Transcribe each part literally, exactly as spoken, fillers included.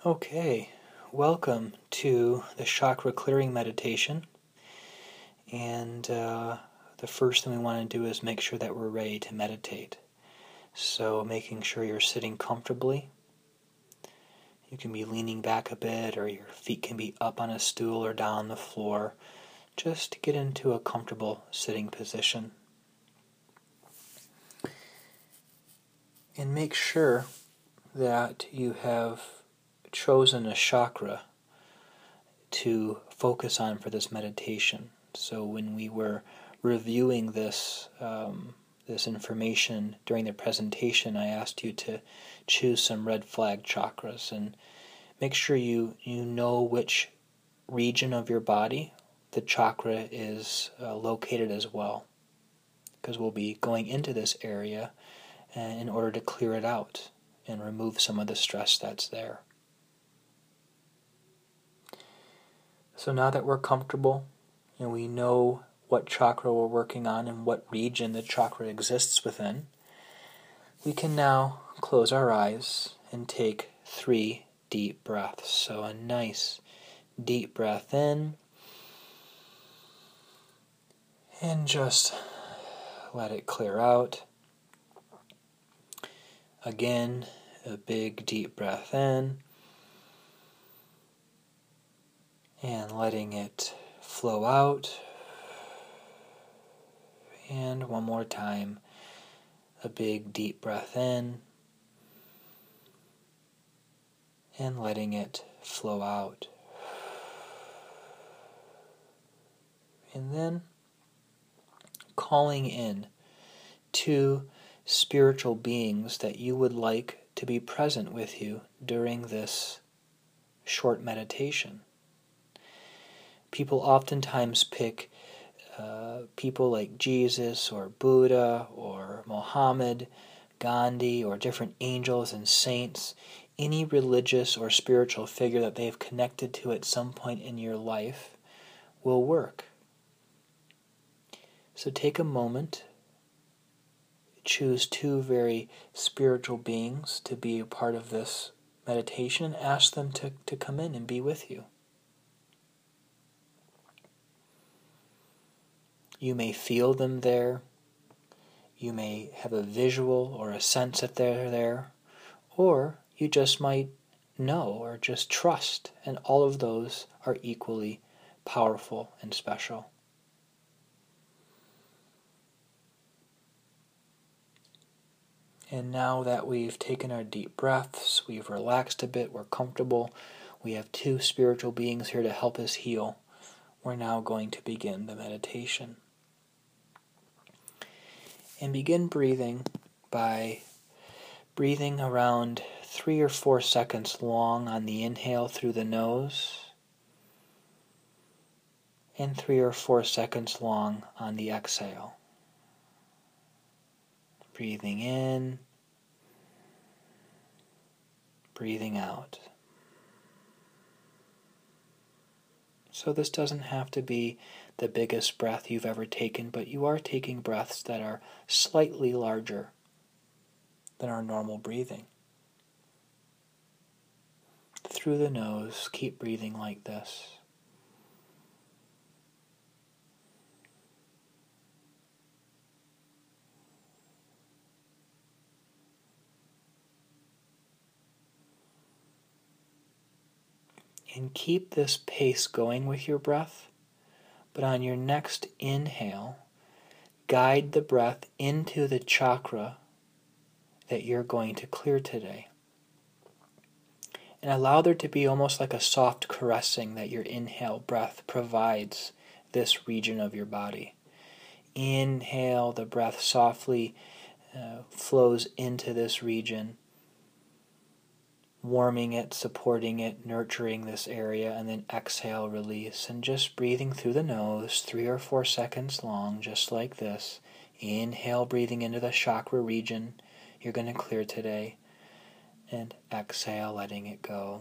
Okay, welcome to the chakra clearing meditation. And uh, the first thing we want to do is make sure that we're ready to meditate. So, making sure you're sitting comfortably. You can be leaning back a bit, or your feet can be up on a stool or down on the floor. Just to get into a comfortable sitting position. And make sure that you have chosen a chakra to focus on for this meditation. So when we were reviewing this um, this information during the presentation, I asked you to choose some red flag chakras and make sure you, you know which region of your body the chakra is uh, located as well, because we'll be going into this area in order to clear it out and remove some of the stress that's there. So now that we're comfortable and we know what chakra we're working on and what region the chakra exists within, we can now close our eyes and take three deep breaths. So a nice deep breath in, and just let it clear out. Again, a big deep breath in, and letting it flow out. And one more time, a big deep breath in, and letting it flow out. And then calling in two spiritual beings that you would like to be present with you during this short meditation. People oftentimes pick uh, people like Jesus or Buddha or Mohammed, Gandhi, or different angels and saints, any religious or spiritual figure that they've connected to at some point in your life will work. So take a moment, choose two very spiritual beings to be a part of this meditation, and ask them to, to come in and be with you. You may feel them there, you may have a visual or a sense that they're there, or you just might know or just trust, and all of those are equally powerful and special. And now that we've taken our deep breaths, we've relaxed a bit, we're comfortable, we have two spiritual beings here to help us heal, we're now going to begin the meditation. And begin breathing by breathing around three or four seconds long on the inhale through the nose, and three or four seconds long on the exhale. Breathing in, breathing out. So this doesn't have to be the biggest breath you've ever taken, but you are taking breaths that are slightly larger than our normal breathing. Through the nose, keep breathing like this. And keep this pace going with your breath, but on your next inhale, guide the breath into the chakra that you're going to clear today. And allow there to be almost like a soft caressing that your inhale breath provides this region of your body. Inhale, the breath softly uh, flows into this region, warming it, supporting it, nurturing this area, and then exhale, release. And just breathing through the nose, three or four seconds long, just like this. Inhale, breathing into the chakra region you're going to clear today, and exhale, letting it go.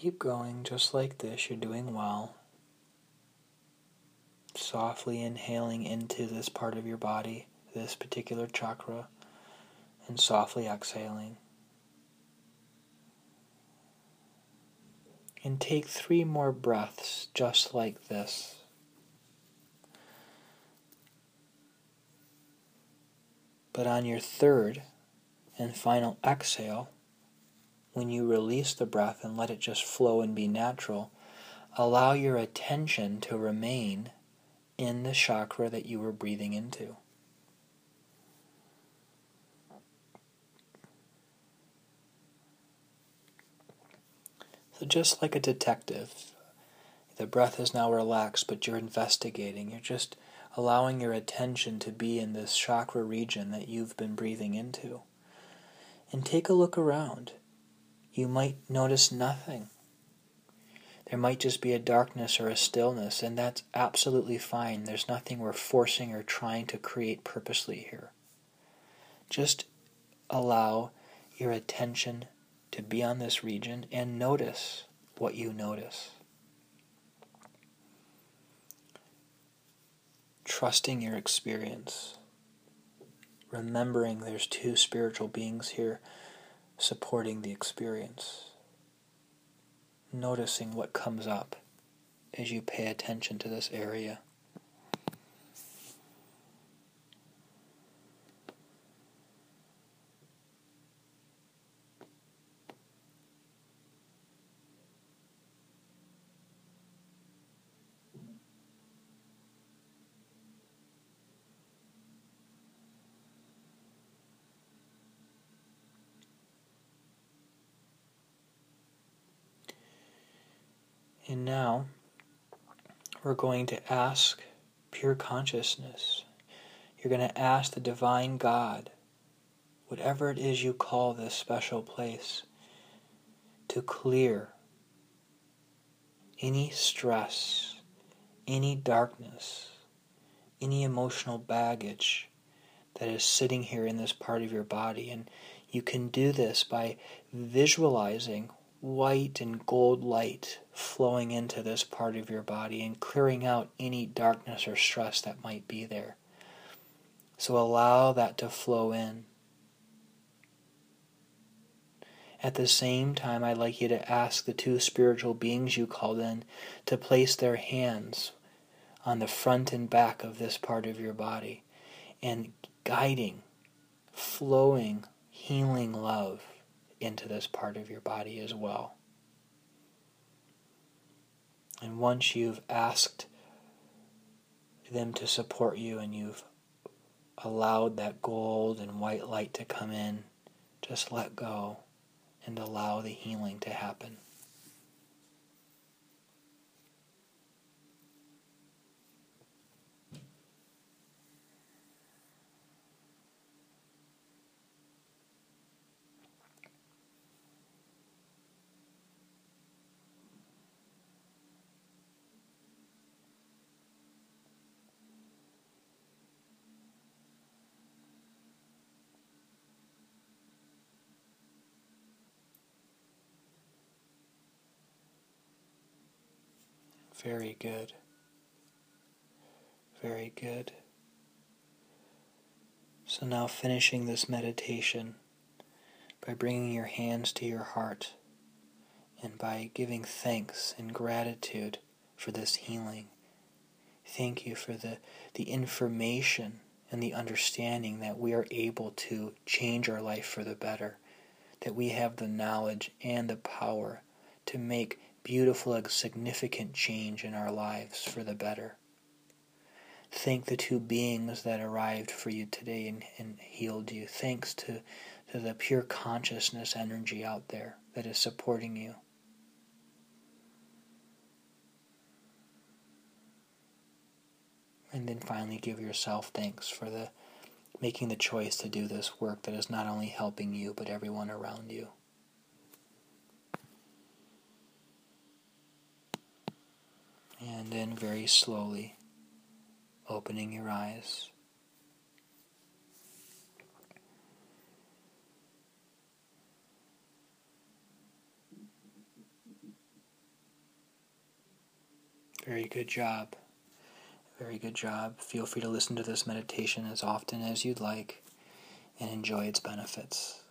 keep going just like this. You're doing well. Softly inhaling into this part of your body, this particular chakra, and softly exhaling. And take three more breaths just like this. But on your third and final exhale, when you release the breath and let it just flow and be natural, allow your attention to remain in the chakra that you were breathing into. So just like a detective, the breath is now relaxed, but you're investigating. You're just allowing your attention to be in this chakra region that you've been breathing into. And take a look around. You might notice nothing. There might just be a darkness or a stillness, and that's absolutely fine. There's nothing we're forcing or trying to create purposely here. Just allow your attention to be on this region and notice what you notice. Trusting your experience. Remembering there's two spiritual beings here supporting the experience. Noticing what comes up as you pay attention to this area. And now, we're going to ask pure consciousness. You're going to ask the divine God, whatever it is you call this special place, to clear any stress, any darkness, any emotional baggage that is sitting here in this part of your body. And you can do this by visualizing white and gold light flowing into this part of your body and clearing out any darkness or stress that might be there. So allow that to flow in. At the same time, I'd like you to ask the two spiritual beings you called in to place their hands on the front and back of this part of your body and guiding, flowing, healing love into this part of your body as well. And once you've asked them to support you and you've allowed that gold and white light to come in, just let go and allow the healing to happen. Very good. Very good. So now finishing this meditation by bringing your hands to your heart and by giving thanks and gratitude for this healing. Thank you for the, the information and the understanding that we are able to change our life for the better, that we have the knowledge and the power to make beautiful and significant change in our lives for the better. Thank the two beings that arrived for you today and, and healed you. Thanks to, to the pure consciousness energy out there that is supporting you. And then finally give yourself thanks for the making the choice to do this work that is not only helping you but everyone around you. And then very slowly opening your eyes. Very good job. Very good job. Feel free to listen to this meditation as often as you'd like and enjoy its benefits.